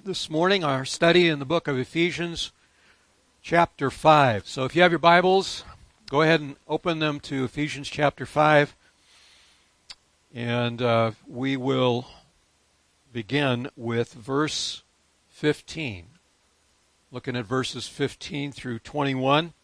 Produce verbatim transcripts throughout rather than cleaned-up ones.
this morning our study in the book of Ephesians, chapter five. So if you have your Bibles, go ahead and open them to Ephesians chapter five, and uh, we will begin with verse fifteen. Looking at verses fifteen through twenty-one.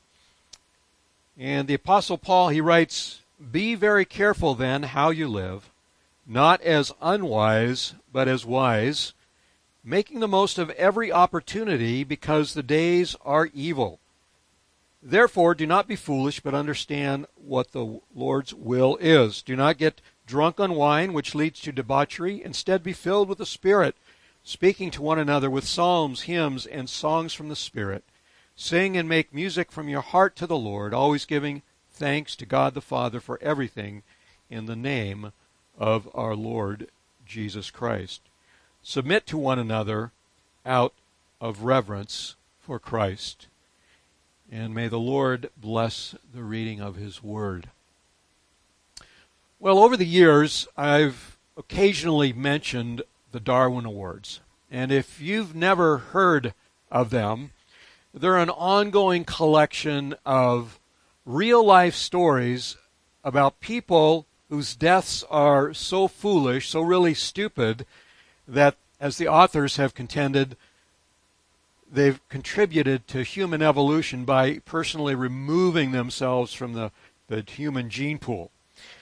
And the Apostle Paul, he writes, "Be very careful then how you live, not as unwise, but as wise, making the most of every opportunity, because the days are evil. Therefore, do not be foolish, but understand what the Lord's will is. Do not get drunk on wine, which leads to debauchery. Instead, be filled with the Spirit, speaking to one another with psalms, hymns, and songs from the Spirit. Sing and make music from your heart to the Lord, always giving thanks to God the Father for everything in the name of our Lord Jesus Christ. Submit to one another out of reverence for Christ." And may the Lord bless the reading of His Word. Well, over the years, I've occasionally mentioned the Darwin Awards. And if you've never heard of them, they're an ongoing collection of real-life stories about people whose deaths are so foolish, so really stupid, that, as the authors have contended, they've contributed to human evolution by personally removing themselves from the, the human gene pool.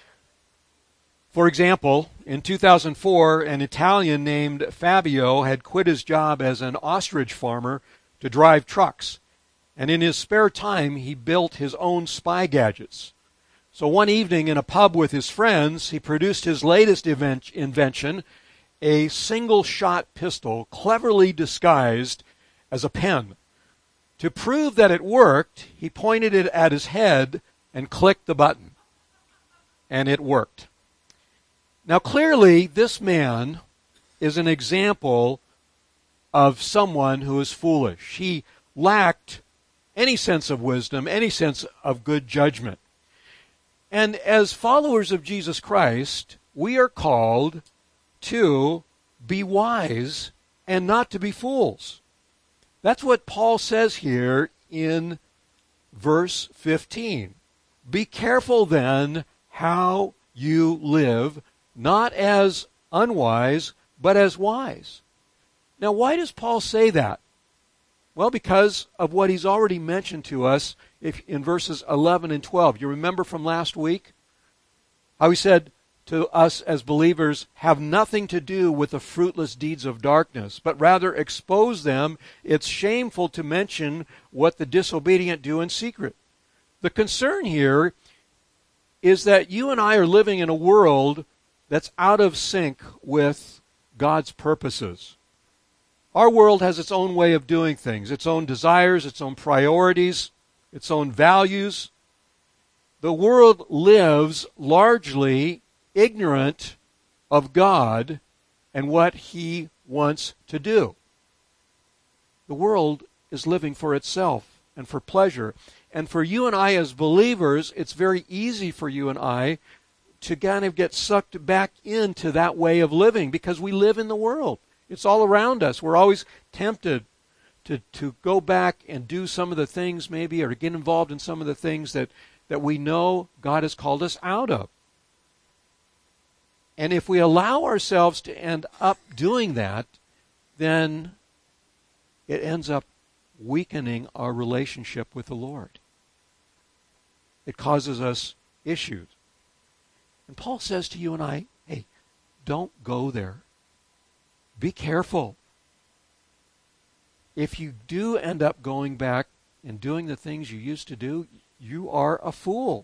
For example, in two thousand four, an Italian named Fabio had quit his job as an ostrich farmer to drive trucks, and in his spare time he built his own spy gadgets. So one evening in a pub with his friends, he produced his latest event, invention, a single-shot pistol cleverly disguised as a pen. To prove that it worked, he pointed it at his head and clicked the button. And it worked. Now clearly, this man is an example of someone who is foolish. He lacked any sense of wisdom, any sense of good judgment. And as followers of Jesus Christ, we are called to be wise and not to be fools. That's what Paul says here in verse fifteen. Be careful then how you live, not as unwise, but as wise. Now, why does Paul say that? Well, because of what he's already mentioned to us if, in verses eleven and twelve. You remember from last week how he said to us as believers, have nothing to do with the fruitless deeds of darkness, but rather expose them. It's shameful to mention what the disobedient do in secret. The concern here is that you and I are living in a world that's out of sync with God's purposes. Our world has its own way of doing things, its own desires, its own priorities, its own values. The world lives largely ignorant of God and what He wants to do. The world is living for itself and for pleasure. And for you and I as believers, it's very easy for you and I to kind of get sucked back into that way of living because we live in the world. It's all around us. We're always tempted to, to go back and do some of the things maybe, or to get involved in some of the things that, that we know God has called us out of. And if we allow ourselves to end up doing that, then it ends up weakening our relationship with the Lord. It causes us issues. And Paul says to you and I, hey, don't go there. Be careful. If you do end up going back and doing the things you used to do, you are a fool.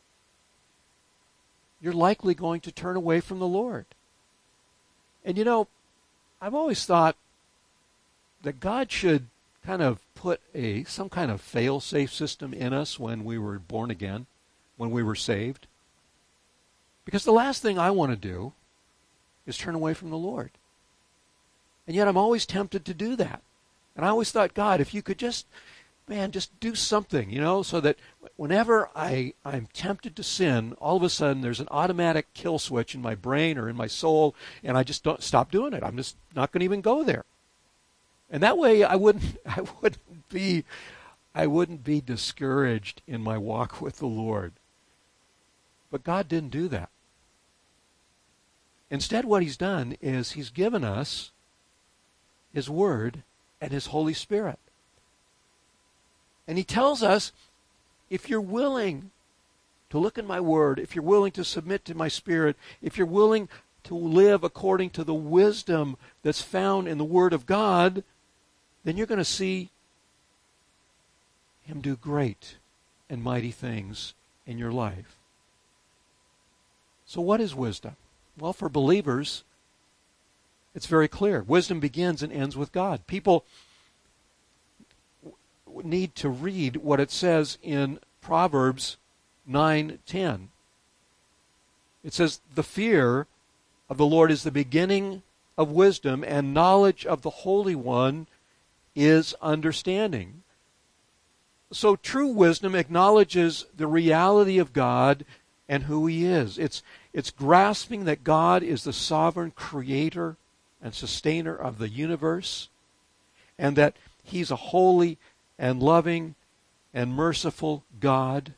You're likely going to turn away from the Lord. And you know, I've always thought that God should kind of put a some kind of fail-safe system in us when we were born again, when we were saved. Because the last thing I want to do is turn away from the Lord. And yet I'm always tempted to do that. And I always thought, God, if you could just man, just do something, you know, so that whenever I, I'm tempted to sin, all of a sudden there's an automatic kill switch in my brain or in my soul, and I just don't stop doing it. I'm just not going to even go there. And that way I wouldn't I wouldn't be I wouldn't be discouraged in my walk with the Lord. But God didn't do that. Instead, what he's done is he's given us his Word and his Holy Spirit. And he tells us, if you're willing to look in my Word, if you're willing to submit to my Spirit, if you're willing to live according to the wisdom that's found in the Word of God, then you're going to see him do great and mighty things in your life. So what is wisdom? Well, for believers, it's very clear. Wisdom begins and ends with God. People need to read what it says in Proverbs nine ten. It says, the fear of the Lord is the beginning of wisdom, and knowledge of the Holy One is understanding. So true wisdom acknowledges the reality of God and who he is. It's, it's grasping that God is the sovereign creator and sustainer of the universe, and that he's a holy and loving and merciful God.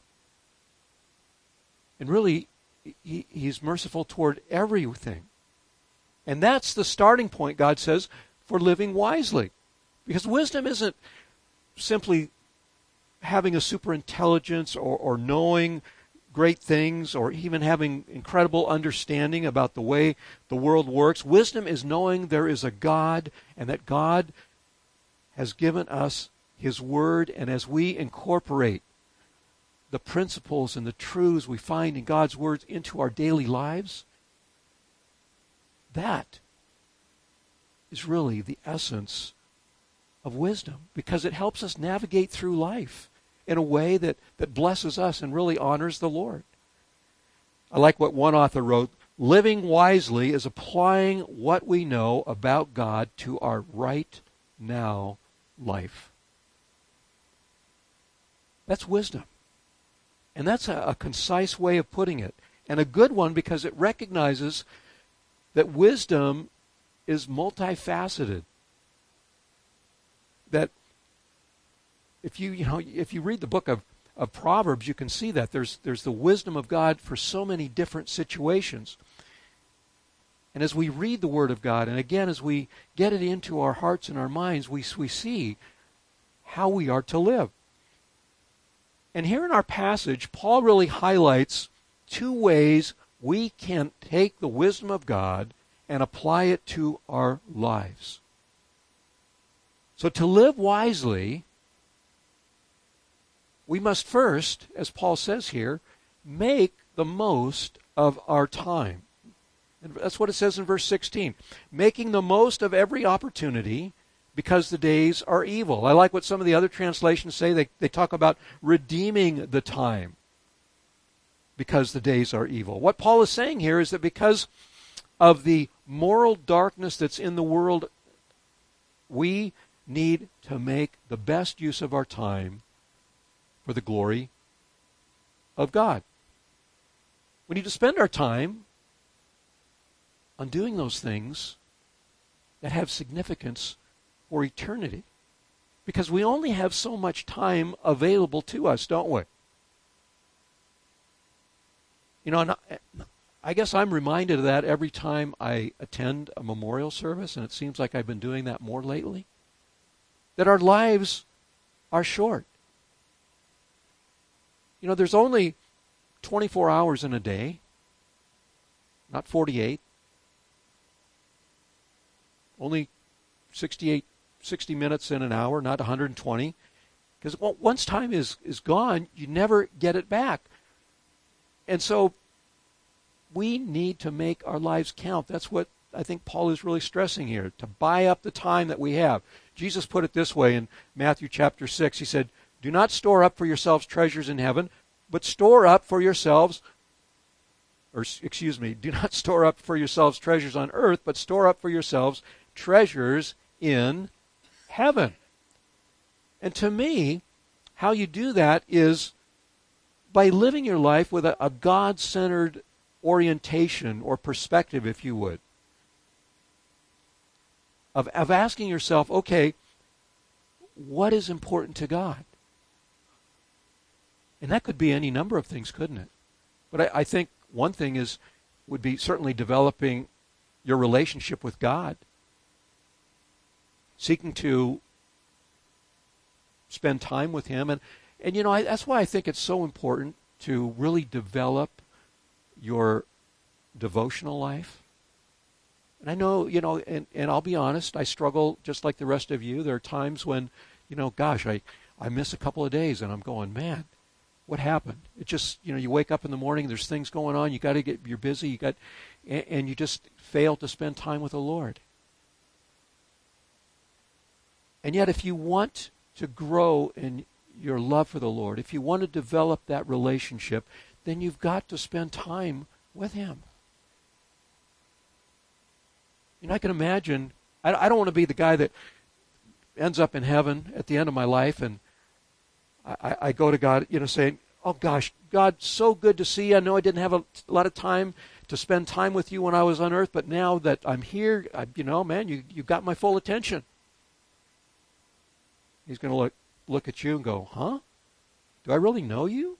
And really, he, he's merciful toward everything. And that's the starting point, God says, for living wisely. Because wisdom isn't simply having a super intelligence or, or knowing great things or even having incredible understanding about the way the world works. Wisdom is knowing there is a God and that God has given us his Word, and as we incorporate the principles and the truths we find in God's words into our daily lives, that is really the essence of wisdom, because it helps us navigate through life in a way that, that blesses us and really honors the Lord. I like what one author wrote, living wisely is applying what we know about God to our right now life. That's wisdom. And that's a, a concise way of putting it, and a good one, because it recognizes that wisdom is multifaceted. That if you, you know, if you read the book of, of Proverbs, you can see that there's there's the wisdom of God for so many different situations. And as we read the Word of God, and again as we get it into our hearts and our minds, we we see how we are to live. And here in our passage, Paul really highlights two ways we can take the wisdom of God and apply it to our lives. So to live wisely, we must first, as Paul says here, make the most of our time. And that's what it says in verse sixteen. Making the most of every opportunity, because the days are evil. I like what some of the other translations say. They, they talk about redeeming the time, because the days are evil. What Paul is saying here is that because of the moral darkness that's in the world, we need to make the best use of our time for the glory of God. We need to spend our time on doing those things that have significance for eternity. Because we only have so much time available to us, don't we? You know, I guess I'm reminded of that every time I attend a memorial service, and it seems like I've been doing that more lately. That our lives are short. You know, there's only twenty-four hours in a day, not forty-eight. Only sixty-eight, sixty minutes in an hour, not one hundred twenty. Because once time is, is gone, you never get it back. And so we need to make our lives count. That's what I think Paul is really stressing here, to buy up the time that we have. Jesus put it this way in Matthew chapter six. He said, do not store up for yourselves treasures in heaven, but store up for yourselves, or excuse me, do not store up for yourselves treasures on earth, but store up for yourselves treasures in heaven. And to me, how you do that is by living your life with a, a God-centered orientation or perspective, if you would. of, of asking yourself, okay, what is important to God? And that could be any number of things, couldn't it? But I, I think one thing is would be certainly developing your relationship with God, seeking to spend time with Him. And, and you know, I, that's why I think it's so important to really develop your devotional life. And I know, you know, and, and I'll be honest, I struggle just like the rest of you. There are times when, you know, gosh, I, I miss a couple of days and I'm going, man, what happened? It just, you know, you wake up in the morning, there's things going on, you got to get, you're busy, you got, and, and you just fail to spend time with the Lord. And yet if you want to grow in your love for the Lord, if you want to develop that relationship, then you've got to spend time with Him. You know, I can imagine, I, I don't want to be the guy that ends up in heaven at the end of my life and I, I go to God, you know, saying, oh gosh, God, so good to see you. I know I didn't have a, a lot of time to spend time with you when I was on earth, but now that I'm here, I, you know, man, you, you got my full attention. He's going to look, look at you and go, huh? Do I really know you?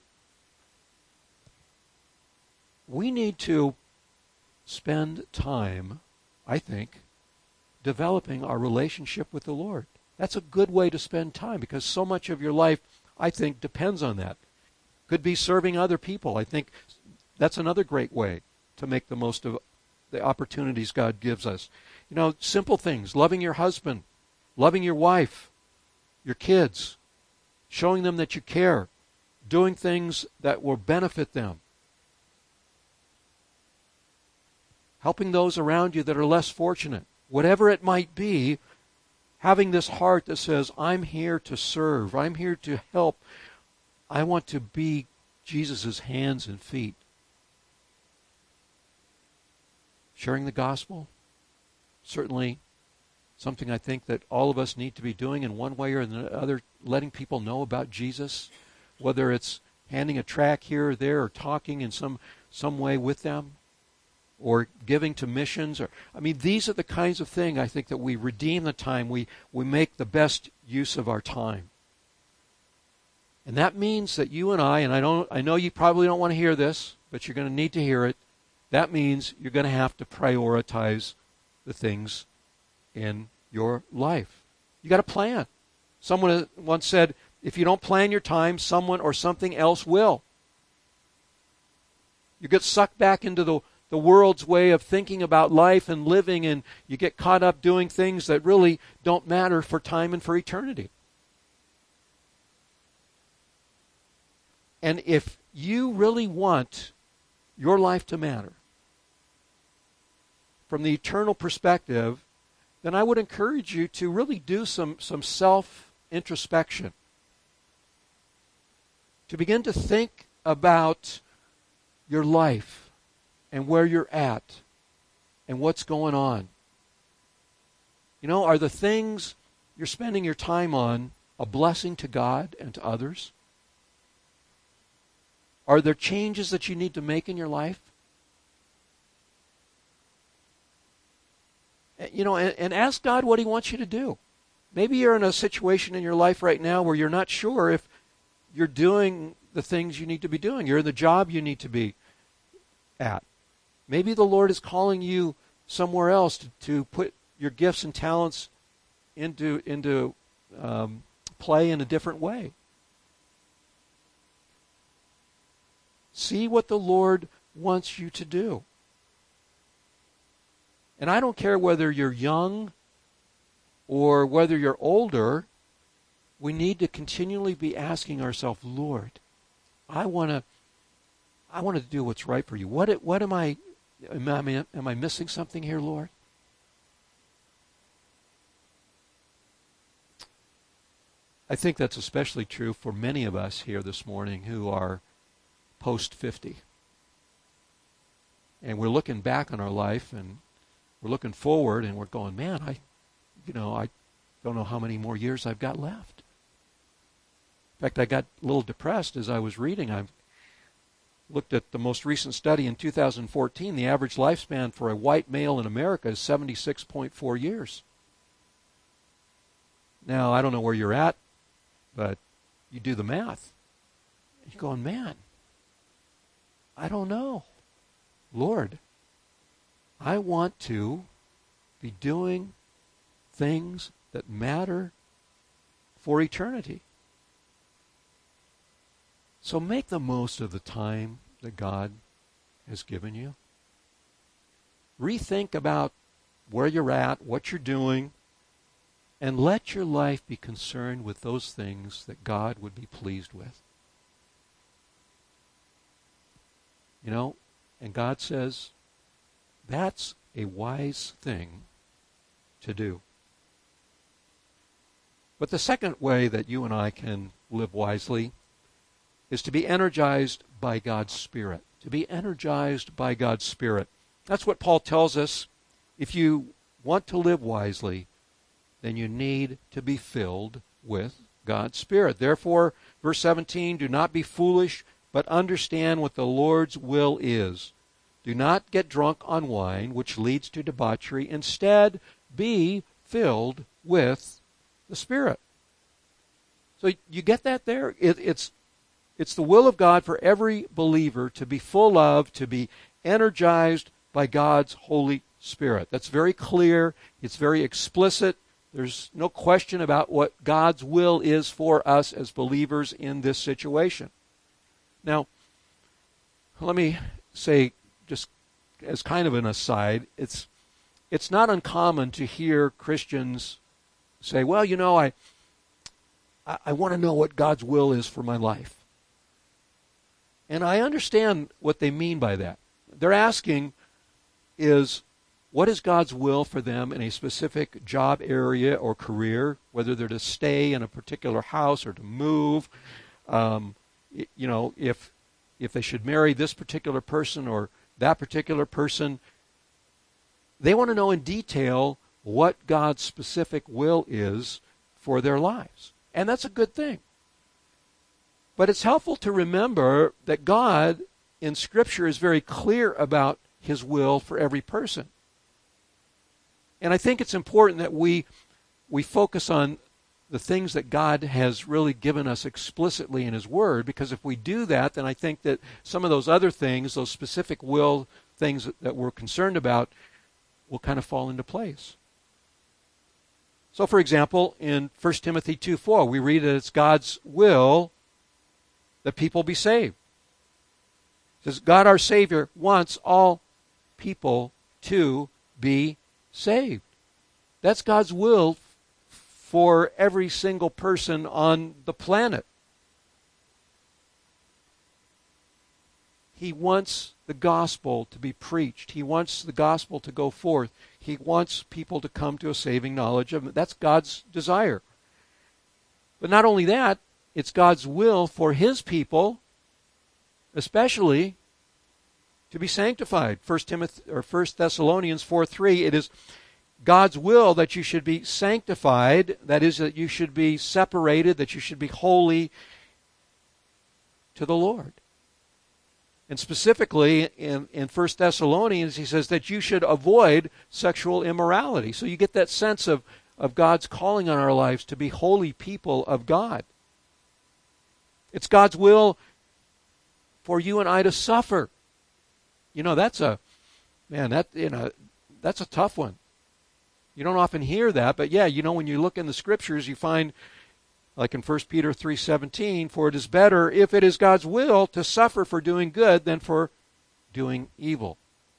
We need to spend time, I think, developing our relationship with the Lord. That's a good way to spend time because so much of your life, I think, depends on that. Could be serving other people. I think that's another great way to make the most of the opportunities God gives us. You know, simple things, loving your husband, loving your wife, your kids, showing them that you care, doing things that will benefit them, helping those around you that are less fortunate. Whatever it might be, having this heart that says, I'm here to serve, I'm here to help, I want to be Jesus' hands and feet. Sharing the gospel, certainly something I think that all of us need to be doing in one way or the other, letting people know about Jesus, whether it's handing a tract here or there or talking in some, some way with them, or giving to missions. Or I mean, these are the kinds of things I think that we redeem the time. We, we make the best use of our time. And that means that you and I, and I don't, I know you probably don't want to hear this, but you're going to need to hear it. That means you're going to have to prioritize the things in your life. You got to plan. Someone once said, if you don't plan your time, someone or something else will. You get sucked back into the the world's way of thinking about life and living, and you get caught up doing things that really don't matter for time and for eternity. And if you really want your life to matter from the eternal perspective, then I would encourage you to really do some, some self-introspection. To begin to think about your life and where you're at and what's going on. You know, are the things you're spending your time on a blessing to God and to others? Are there changes that you need to make in your life? You know, and, and ask God what He wants you to do. Maybe you're in a situation in your life right now where you're not sure if you're doing the things you need to be doing. You're in the job you need to be at. Maybe the Lord is calling you somewhere else to, to put your gifts and talents into, into um, play in a different way. See what the Lord wants you to do. And I don't care whether you're young or whether you're older, we need to continually be asking ourselves, Lord, I want to I want to do what's right for you. What what am I am I am I missing something here, Lord? I think that's especially true for many of us here this morning who are post fifty. And we're looking back on our life and we're looking forward and we're going, man, I you know, I don't know how many more years I've got left. In fact, I got a little depressed as I was reading. I looked at the most recent study in two thousand fourteen. The average lifespan for a white male in America is seventy-six point four years. Now, I don't know where you're at, but you do the math. You're going, man, I don't know. Lord, I want to be doing things that matter for eternity. So make the most of the time that God has given you. Rethink about where you're at, what you're doing, and let your life be concerned with those things that God would be pleased with. You know, and God says that's a wise thing to do. But the second way that you and I can live wisely is to be energized by God's Spirit. To be energized by God's Spirit. That's what Paul tells us. If you want to live wisely, then you need to be filled with God's Spirit. Therefore, verse seventeen, do not be foolish, but understand what the Lord's will is. Do not get drunk on wine, which leads to debauchery. Instead, be filled with the Spirit. So you get that there? It, it's, it's the will of God for every believer to be full of, to be energized by God's Holy Spirit. That's very clear. It's very explicit. There's no question about what God's will is for us as believers in this situation. Now, let me say, just as kind of an aside, it's it's not uncommon to hear Christians say, well, you know, I I, I want to know what God's will is for my life. And I understand what they mean by that. They're asking is, what is God's will for them in a specific job area or career, whether they're to stay in a particular house or to move, um, you know, if if they should marry this particular person or that particular person. They want to know in detail what God's specific will is for their lives. And that's a good thing. But it's helpful to remember that God in Scripture is very clear about His will for every person. And I think it's important that we we focus on the things that God has really given us explicitly in His Word, because if we do that, then I think that some of those other things, those specific will things that, that we're concerned about, will kind of fall into place. So, for example, in First Timothy two four, we read that it's God's will that people be saved. It says, God our Savior wants all people to be saved. That's God's will for every single person on the planet. He wants the gospel to be preached. He wants the gospel to go forth. He wants people to come to a saving knowledge of Him. That's God's desire. But not only that, it's God's will for His people, especially, to be sanctified. First Timothy or First Thessalonians four three, it is God's will that you should be sanctified, that is, that you should be separated, that you should be holy to the Lord. And specifically in, in First Thessalonians, he says that you should avoid sexual immorality. So you get that sense of, of God's calling on our lives to be holy people of God. It's God's will for you and I to suffer. You know, that's a, man, that, you know, that's a tough one. You don't often hear that, but yeah, you know, when you look in the Scriptures, you find, like in First Peter three seventeen, for it is better, if it is God's will, to suffer for doing good than for doing evil.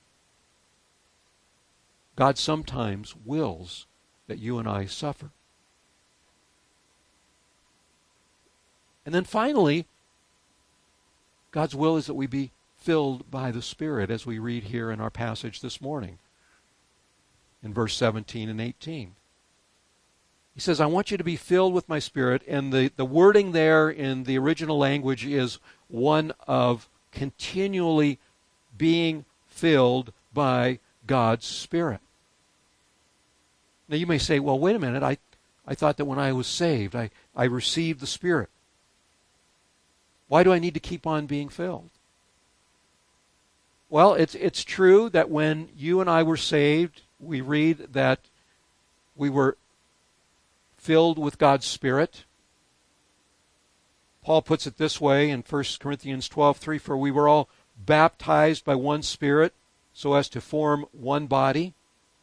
God sometimes wills that you and I suffer. And then finally, God's will is that we be filled by the Spirit, as we read here in our passage this morning, in verse seventeen and eighteen. He says, I want you to be filled with my Spirit, and the, the wording there in the original language is one of continually being filled by God's Spirit. Now you may say, well, wait a minute, I, I thought that when I was saved, I, I received the Spirit. Why do I need to keep on being filled? Well, it's it's true that when you and I were saved, we read that we were filled with God's Spirit. Paul puts it this way in First Corinthians twelve three, for we were all baptized by one Spirit so as to form one body.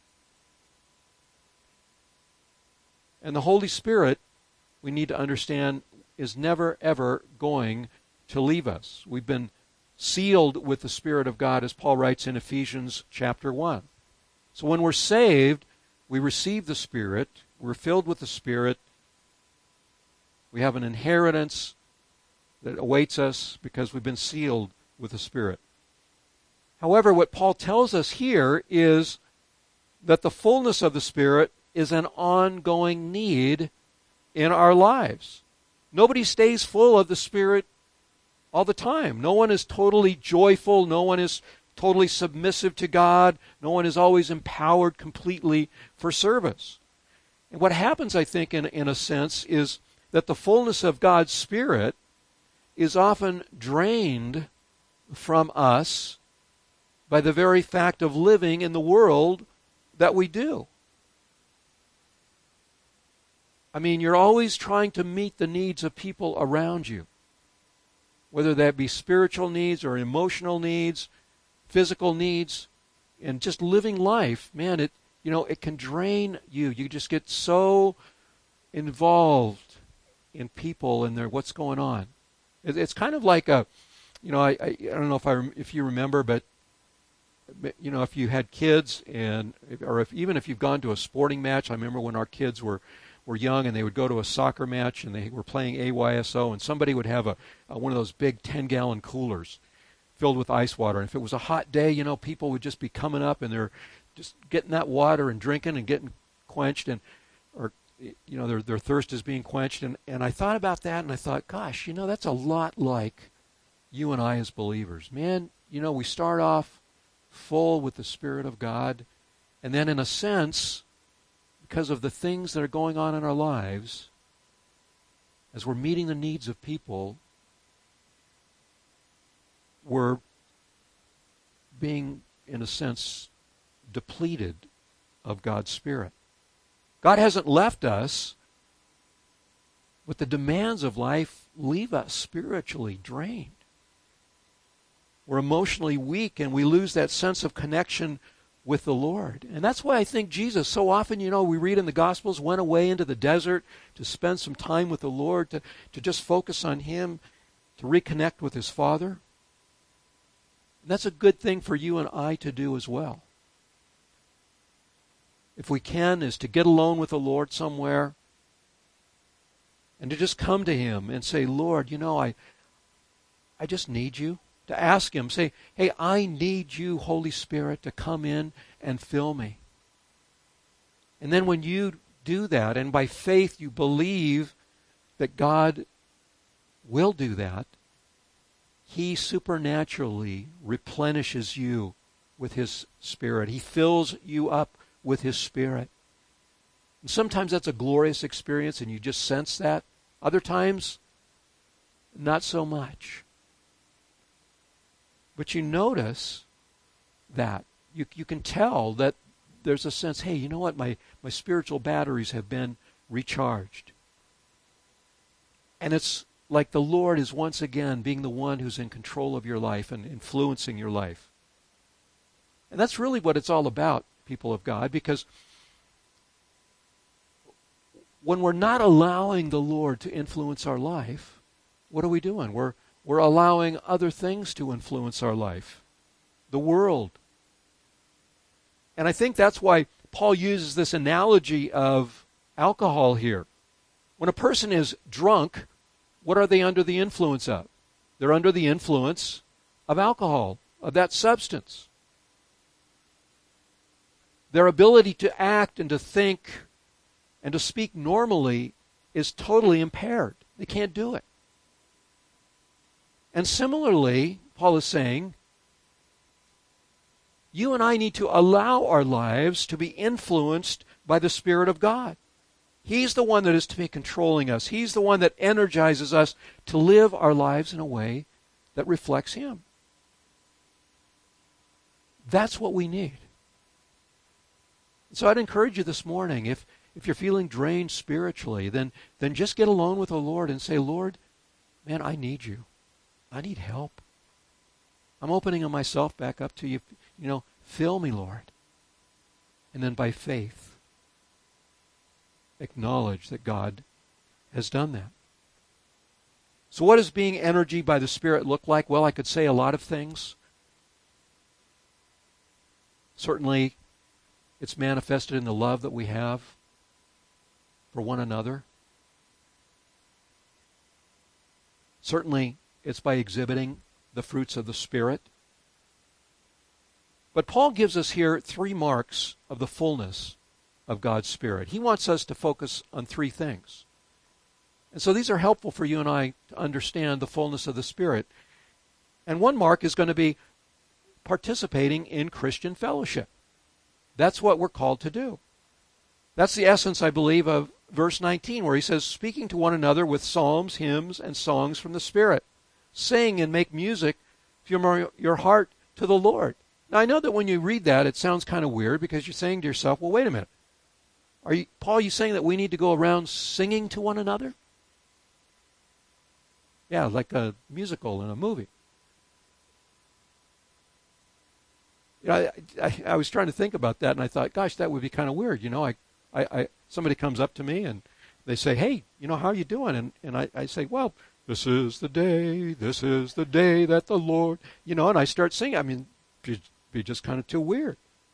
And the Holy Spirit, we need to understand, is never, ever going to leave us. We've been sealed with the Spirit of God, as Paul writes in Ephesians chapter one. So when we're saved, we receive the Spirit, we're filled with the Spirit, we have an inheritance that awaits us because we've been sealed with the Spirit. However, what Paul tells us here is that the fullness of the Spirit is an ongoing need in our lives. Nobody stays full of the Spirit all the time. No one is totally joyful. No one is totally submissive to God. No one is always empowered completely for service. And what happens, I think, in, in a sense, is that the fullness of God's Spirit is often drained from us by the very fact of living in the world that we do. I mean, you're always trying to meet the needs of people around you, whether that be spiritual needs or emotional needs, physical needs, and just living life. Man, it you know it can drain you. You just get so involved in people and their what's going on. It, it's kind of like a, you know, I I, I don't know if I if you remember, but you know, if you had kids and or if even if you've gone to a sporting match. I remember when our kids were. were young and they would go to a soccer match and they were playing A Y S O and somebody would have a, a one of those big ten-gallon coolers filled with ice water. And if it was a hot day, you know, people would just be coming up and they're just getting that water and drinking and getting quenched and or you know their their thirst is being quenched. And, and I thought about that and I thought, gosh, you know, that's a lot like you and I as believers. Man, you know, we start off full with the Spirit of God, and then in a sense, because of the things that are going on in our lives, as we're meeting the needs of people, we're being, in a sense, depleted of God's Spirit. God hasn't left us, but the demands of life leave us spiritually drained. We're emotionally weak and we lose that sense of connection with the Lord. And that's why I think Jesus, so often, you know, we read in the Gospels, went away into the desert to spend some time with the Lord, to, to just focus on Him, to reconnect with His Father. And that's a good thing for you and I to do as well. If we can, is to get alone with the Lord somewhere and to just come to Him and say, Lord, you know, I, I just need you. To ask Him, say, hey, I need you, Holy Spirit, to come in and fill me. And then when you do that, and by faith you believe that God will do that, He supernaturally replenishes you with His Spirit. He fills you up with His Spirit. And sometimes that's a glorious experience and you just sense that. Other times, not so much. But you notice that. You, you can tell that there's a sense, hey, you know what? My, my spiritual batteries have been recharged. And it's like the Lord is once again being the one who's in control of your life and influencing your life. And that's really what it's all about, people of God, because when we're not allowing the Lord to influence our life, what are we doing? We're We're allowing other things to influence our life, the world. And I think that's why Paul uses this analogy of alcohol here. When a person is drunk, what are they under the influence of? They're under the influence of alcohol, of that substance. Their ability to act and to think and to speak normally is totally impaired. They can't do it. And similarly, Paul is saying, you and I need to allow our lives to be influenced by the Spirit of God. He's the one that is to be controlling us. He's the one that energizes us to live our lives in a way that reflects Him. That's what we need. So I'd encourage you this morning, if, if you're feeling drained spiritually, then, then just get alone with the Lord and say, Lord, man, I need you. I need help. I'm opening myself back up to you. You know, fill me, Lord. And then by faith, acknowledge that God has done that. So what does being energy by the Spirit look like? Well, I could say a lot of things. Certainly, it's manifested in the love that we have for one another. Certainly, it's by exhibiting the fruits of the Spirit. But Paul gives us here three marks of the fullness of God's Spirit. He wants us to focus on three things. And so these are helpful for you and I to understand the fullness of the Spirit. And one mark is going to be participating in Christian fellowship. That's what we're called to do. That's the essence, I believe, of verse nineteen, where he says, speaking to one another with psalms, hymns, and songs from the Spirit. Sing and make music from your heart to the Lord. Now, I know that when you read that, it sounds kind of weird because you're saying to yourself, well, wait a minute. Are you, Paul, are you saying that we need to go around singing to one another? Yeah, like a musical in a movie. You know, I, I, I was trying to think about that, and I thought, gosh, that would be kind of weird. You know, I, I, I somebody comes up to me, and they say, hey, you know, how are you doing? And, and I, I say, well, this is the day, this is the day that the Lord, you know, and I start singing. I mean, it'd be just kind of too weird.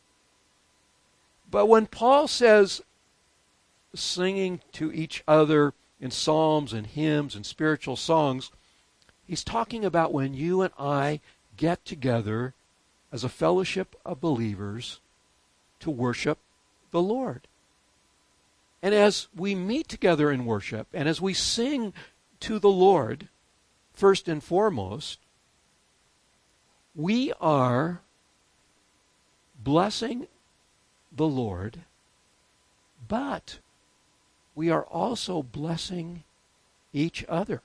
But when Paul says singing to each other in psalms and hymns and spiritual songs, he's talking about when you and I get together as a fellowship of believers to worship the Lord. And as we meet together in worship, and as we sing to the Lord, first and foremost, we are blessing the Lord, but we are also blessing each other.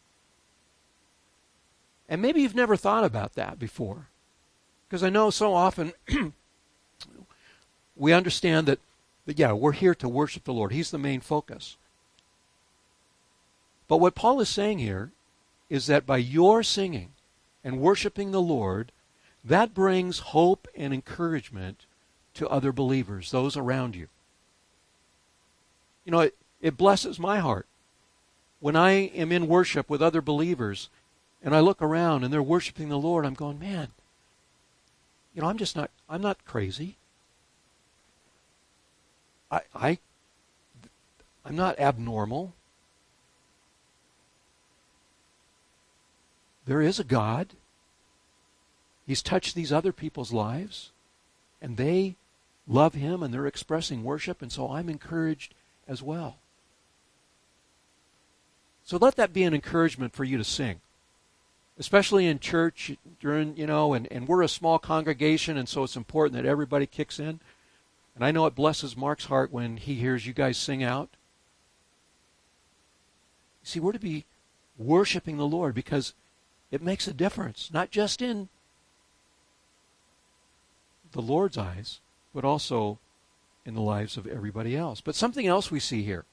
And maybe you've never thought about that before. Because I know so often we understand that, that, yeah, we're here to worship the Lord. He's the main focus. But what Paul is saying here is that by your singing and worshiping the Lord, that brings hope and encouragement to other believers, those around you. You know, it, it blesses my heart when I am in worship with other believers and I look around and they're worshiping the Lord. I'm going, man, you know, I'm just not, I'm not crazy. I, I, I'm not abnormal. There is a God. He's touched these other people's lives, and they love Him, and they're expressing worship, and so I'm encouraged as well. So let that be an encouragement for you to sing, especially in church during, you know, and, and we're a small congregation, and so it's important that everybody kicks in. And I know it blesses Mark's heart when he hears you guys sing out. See, we're to be worshiping the Lord because it makes a difference, not just in the Lord's eyes, but also in the lives of everybody else. But something else we see here,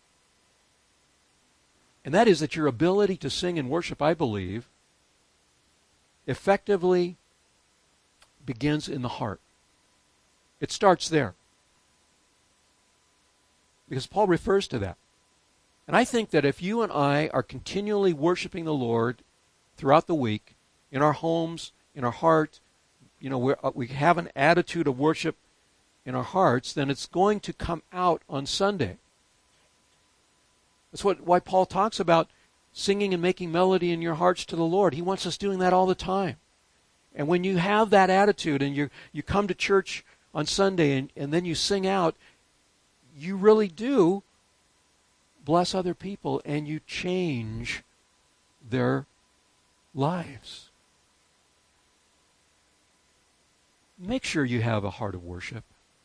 and that is that your ability to sing and worship, I believe, effectively begins in the heart. It starts there. Because Paul refers to that. And I think that if you and I are continually worshiping the Lord throughout the week, in our homes, in our heart, you know, we're, we have an attitude of worship in our hearts, then it's going to come out on Sunday. That's what why Paul talks about singing and making melody in your hearts to the Lord. He wants us doing that all the time. And when you have that attitude and you you come to church on Sunday and, and then you sing out, you really do bless other people and you change their lives. Make sure you have a heart of worship.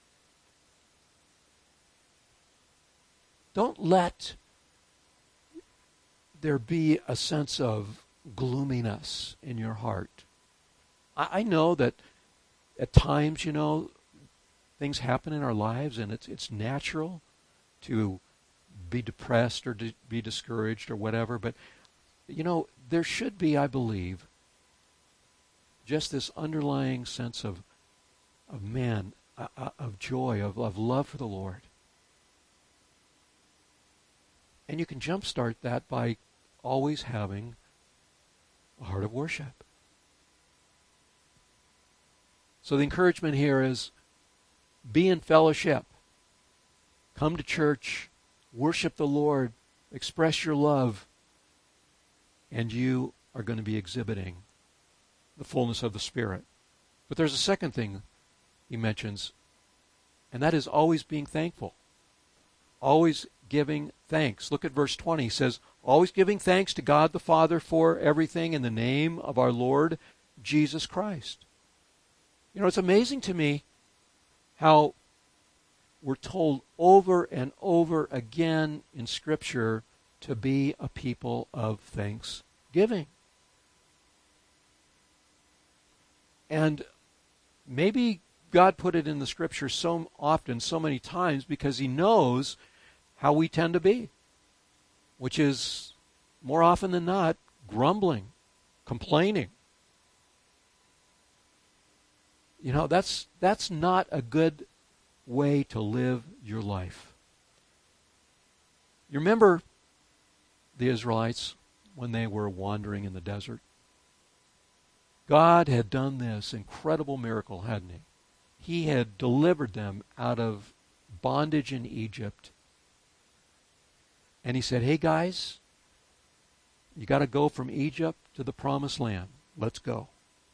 Don't let there be a sense of gloominess in your heart. I, I know that at times, you know, things happen in our lives and it's it's natural to be depressed or to be discouraged or whatever. But, you know, there should be, I believe, just this underlying sense of, of man, uh, of joy, of, of love for the Lord. And you can jumpstart that by always having a heart of worship. So the encouragement here is be in fellowship. Come to church, worship the Lord, express your love, and you are going to be exhibiting the fullness of the Spirit. But there's a second thing he mentions, and that is always being thankful. Always giving thanks. Look at verse twenty. He says, always giving thanks to God the Father for everything in the name of our Lord Jesus Christ. You know, it's amazing to me how we're told over and over again in Scripture to be a people of thanksgiving. And maybe God put it in the Scripture so often, so many times, because He knows how we tend to be, which is, more often than not, grumbling, complaining. You know, that's that's not a good way to live your life. You remember the Israelites when they were wandering in the desert? God had done this incredible miracle, hadn't He? He had delivered them out of bondage in Egypt. And He said, hey guys, you got to go from Egypt to the promised land. Let's go.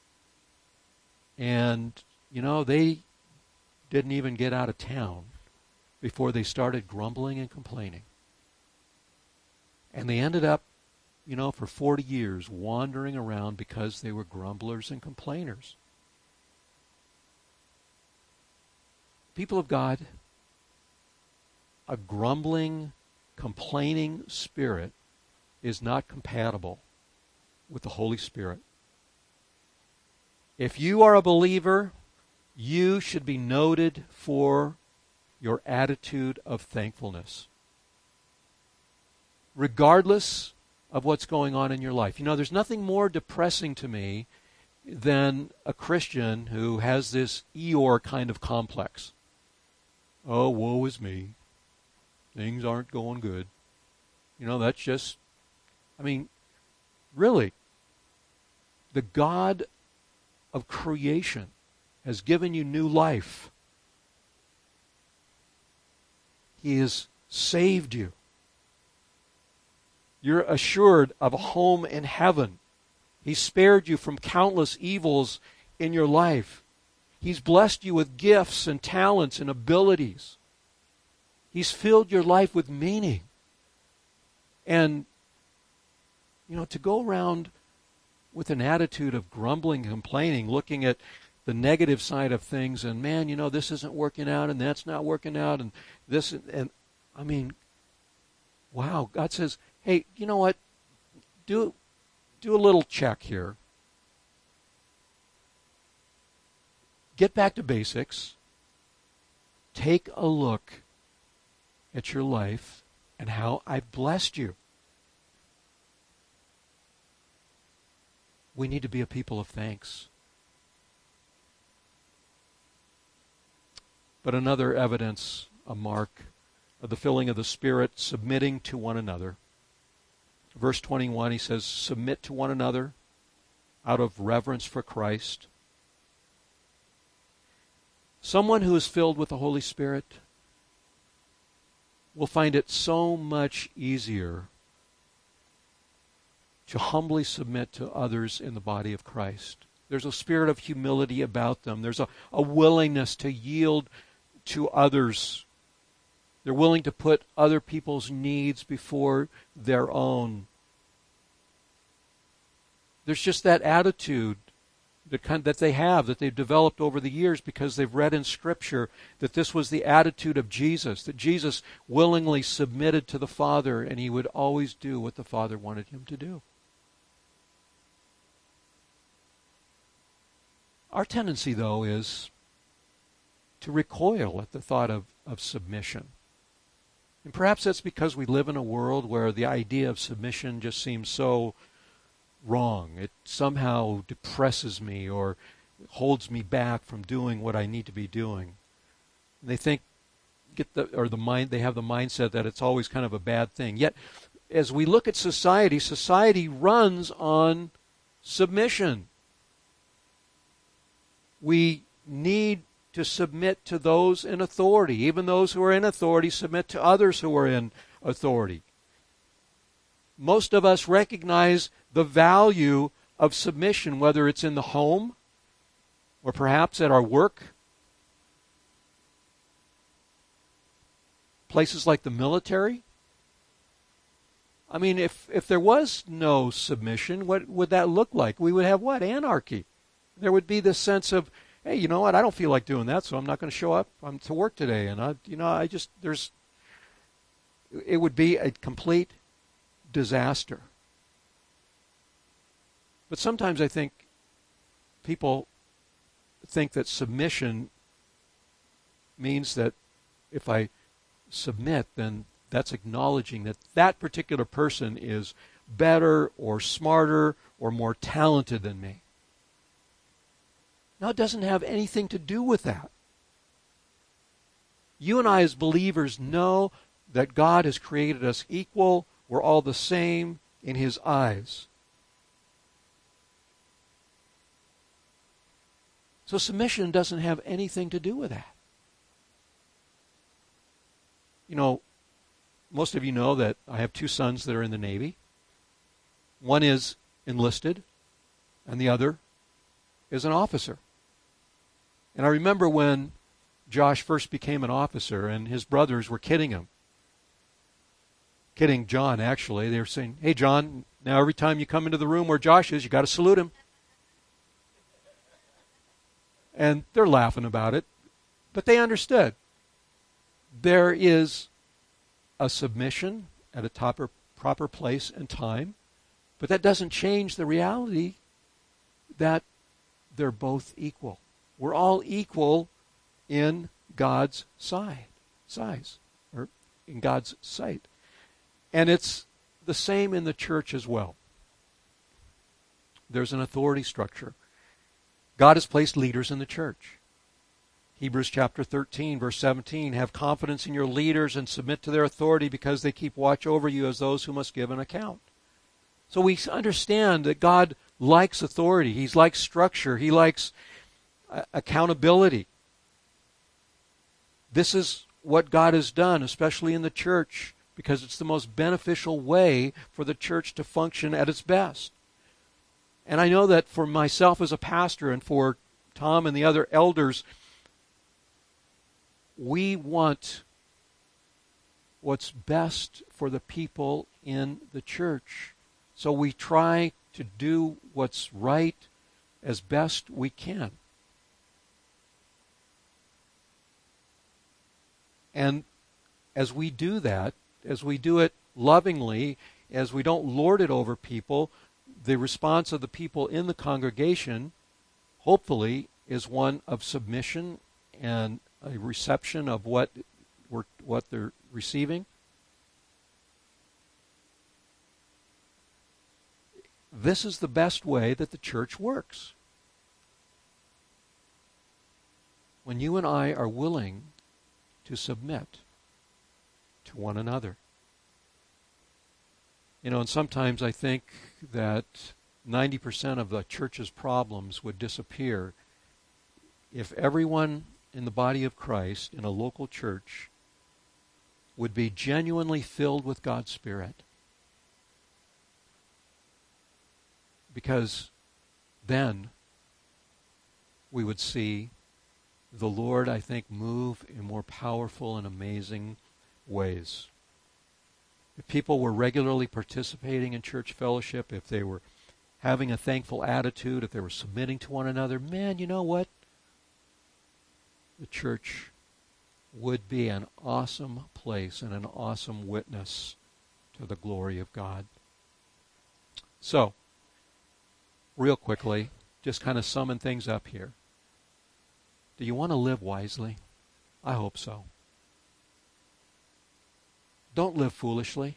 And, you know, they didn't even get out of town before they started grumbling and complaining. And they ended up, you know, for forty years wandering around because they were grumblers and complainers. People of God, a grumbling, complaining spirit is not compatible with the Holy Spirit. If you are a believer, you should be noted for your attitude of thankfulness, regardless of what's going on in your life. You know, there's nothing more depressing to me than a Christian who has this Eeyore kind of complex. Oh, woe is me. Things aren't going good. You know, that's just, I mean, really, the God of creation has given you new life. He has saved you. You're assured of a home in heaven. He spared you from countless evils in your life. He's blessed you with gifts and talents and abilities. He's filled your life with meaning. And, you know, to go around with an attitude of grumbling and complaining, looking at the negative side of things, and man, you know, this isn't working out, and that's not working out, and this, and, and I mean, wow, God says, hey, you know what, do, do a little check here. Get back to basics. Take a look at your life and how I've blessed you. We need to be a people of thanks. But another evidence, a mark of the filling of the Spirit, submitting to one another. Verse twenty-one, he says, submit to one another out of reverence for Christ. Someone who is filled with the Holy Spirit will find it so much easier to humbly submit to others in the body of Christ. There's a spirit of humility about them. There's a, a willingness to yield to others. They're willing to put other people's needs before their own. There's just that attitude that kind that they have, that they've developed over the years because they've read in Scripture that this was the attitude of Jesus, that Jesus willingly submitted to the Father and He would always do what the Father wanted Him to do. Our tendency, though, is to recoil at the thought of, of submission. And perhaps that's because we live in a world where the idea of submission just seems so wrong. It somehow depresses me or holds me back from doing what I need to be doing. And they think, get the or the mind, they have the mindset that it's always kind of a bad thing. Yet, as we look at society, society runs on submission. We need to submit to those in authority. Even those who are in authority submit to others who are in authority. Most of us recognize the value of submission, whether it's in the home or perhaps at our work, places like the military. I mean, if, if there was no submission, what would that look like? We would have what? Anarchy. There would be this sense of, hey, you know what? I don't feel like doing that, so I'm not going to show up I'm to work today. And I, you know, I just there's. It would be a complete disaster. But sometimes I think people think that submission means that if I submit, then that's acknowledging that that particular person is better or smarter or more talented than me. Now, it doesn't have anything to do with that. You and I as believers know that God has created us equal. We're all the same in His eyes. So submission doesn't have anything to do with that. You know, most of you know that I have two sons that are in the Navy. One is enlisted, and the other is an officer. And I remember when Josh first became an officer, and his brothers were kidding him. Kidding John, actually. They were saying, hey, John, now every time you come into the room where Josh is, you got to salute him. And they're laughing about it. But they understood. There is a submission at a proper, proper place and time. But that doesn't change the reality that they're both equal. We're all equal in God's side, size, or in God's sight. And it's the same in the church as well. There's an authority structure. God has placed leaders in the church. Hebrews chapter thirteen, verse seventeen, have confidence in your leaders and submit to their authority because they keep watch over you as those who must give an account. So we understand that God likes authority. He likes structure. He likes uh, accountability. This is what God has done, especially in the church, because it's the most beneficial way for the church to function at its best. And I know that for myself as a pastor and for Tom and the other elders, we want what's best for the people in the church. So we try to do what's right as best we can. And as we do that, as we do it lovingly, as we don't lord it over people, the response of the people in the congregation, hopefully, is one of submission and a reception of what we're, what they're receiving. This is the best way that the church works. When you and I are willing to submit to one another. You know, and sometimes I think that ninety percent of the church's problems would disappear if everyone in the body of Christ in a local church would be genuinely filled with God's Spirit. Because then we would see the Lord, I think, move in more powerful and amazing ways. If people were regularly participating in church fellowship, if they were having a thankful attitude, if they were submitting to one another, man, you know what? The church would be an awesome place and an awesome witness to the glory of God. So, real quickly, just kind of summing things up here. Do you want to live wisely? I hope so. Don't live foolishly.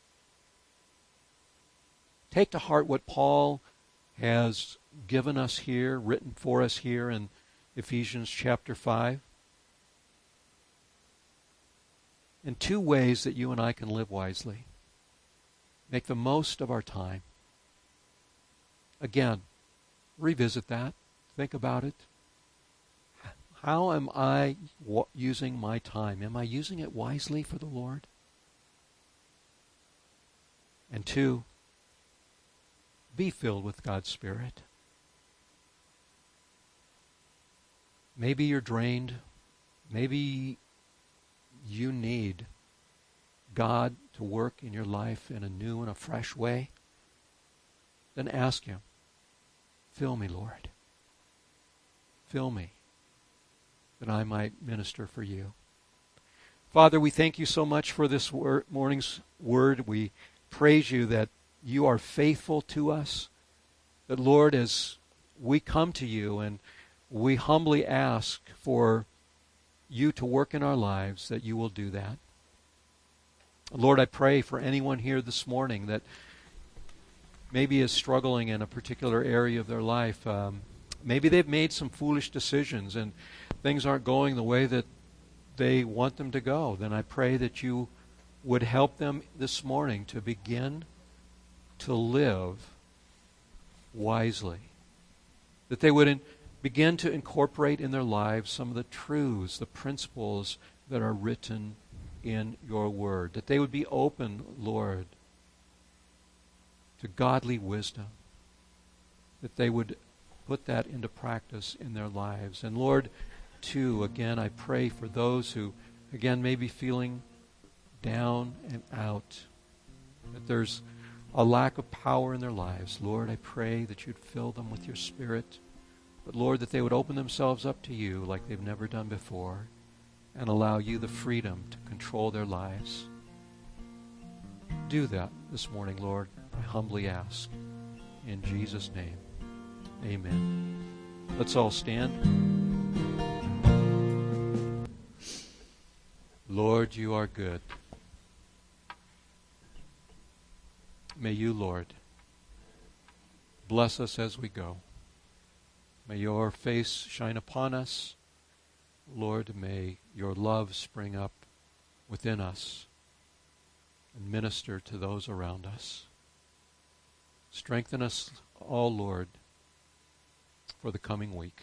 Take to heart what Paul has given us here, written for us here in Ephesians chapter five. In two ways that you and I can live wisely. Make the most of our time. Again, revisit that. Think about it. How am I w- using my time? Am I using it wisely for the Lord? And two, be filled with God's Spirit. Maybe you're drained. Maybe you need God to work in your life in a new and a fresh way. Then ask Him, fill me, Lord. Fill me, that I might minister for you. Father, we thank you so much for this wor- morning's word. We praise you that you are faithful to us. That, Lord, as we come to you and we humbly ask for you to work in our lives, that you will do that. Lord, I pray for anyone here this morning that maybe is struggling in a particular area of their life. Um, maybe they've made some foolish decisions and things aren't going the way that they want them to go. Then I pray that you would help them this morning to begin to live wisely. That they would in, begin to incorporate in their lives some of the truths, the principles that are written in your word. That they would be open, Lord, to godly wisdom. That they would put that into practice in their lives. And Lord, too, again, I pray for those who, again, may be feeling down and out. That there's a lack of power in their lives. Lord, I pray that you'd fill them with your Spirit. But Lord, that they would open themselves up to you like they've never done before and allow you the freedom to control their lives. Do that this morning, Lord, I humbly ask. In Jesus' name, amen. Let's all stand. Lord, you are good. May you, Lord, bless us as we go. May your face shine upon us. Lord, may your love spring up within us and minister to those around us. Strengthen us all, Lord, for the coming week.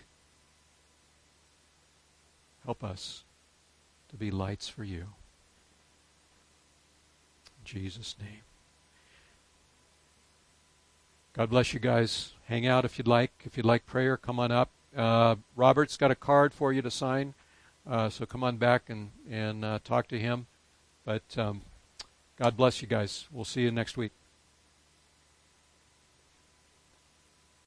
Help us to be lights for you. In Jesus' name. God bless you guys. Hang out if you'd like. If you'd like prayer, come on up. Uh, Robert's got a card for you to sign, uh, so come on back and, and uh, talk to him. But um, God bless you guys. We'll see you next week.